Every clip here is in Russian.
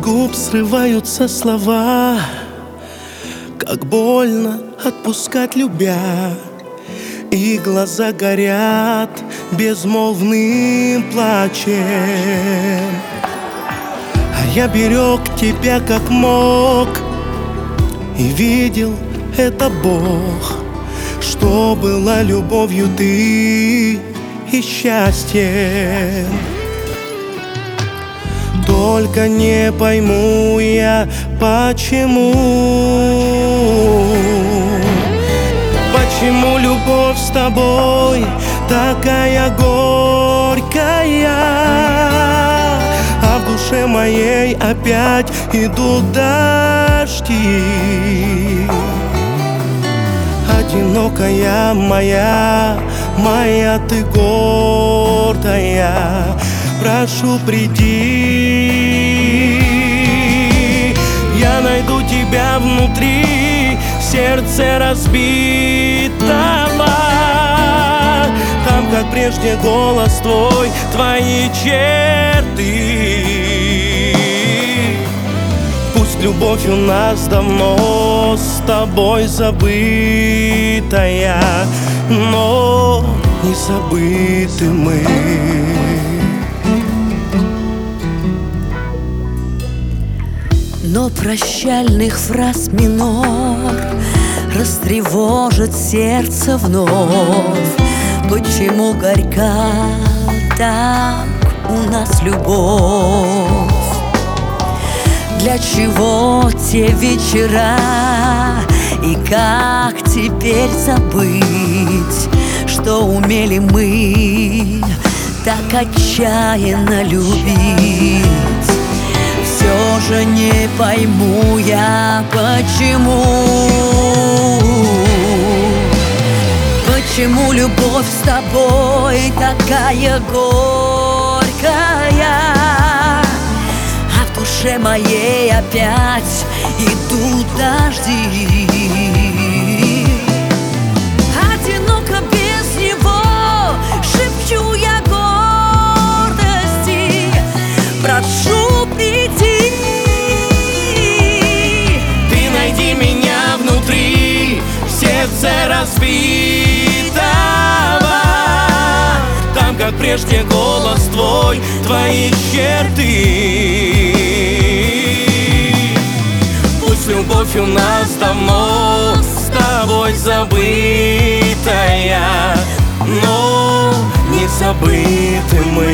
губ срываются слова, как больно отпускать, любя. И глаза горят безмолвным плачем. А я берег тебя как мог, и видел это Бог, что была любовью ты и счастьем. Только не пойму я, почему любовь с тобой такая горькая, а в душе моей опять идут дожди. Одинокая моя, моя ты гордая, прошу, приди. Я найду тебя внутри сердце разбитого, там, как прежде, голос твой, твои черты. Пусть любовь у нас давно с тобой забытая, но не забыты мы. Но прощальных фраз минор растревожит сердце вновь. Почему горька так у нас любовь? Для чего те вечера? И как теперь забыть, что умели мы так отчаянно любить? Все же не пойму я, почему любовь с тобой такая горькая, а в душе моей опять идут дожди. Одиноко без него, шепчу я гордости, прошу, приди. Ты найди меня внутри сердце разбитого, там, как прежде, голос твой, твои черты. Пусть любовь у нас давно с тобой забытая, но не забыты мы.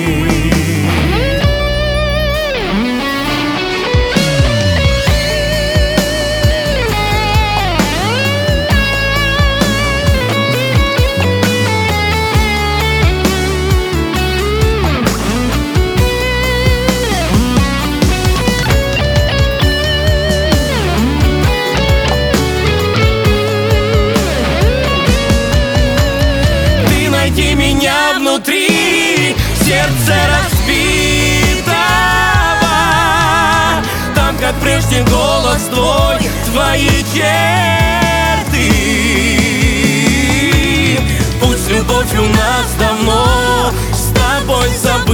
Найди меня внутри сердце разбитого, там, как прежде, голос твой, твои черты. Пусть любовь у нас давно с тобой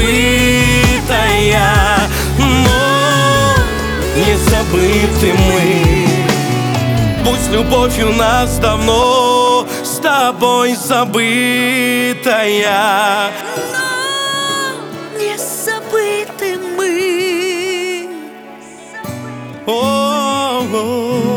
забытая, но не забыты мы. Пусть любовь у нас давно с тобой забытая, но не забыты мы. О-о-о.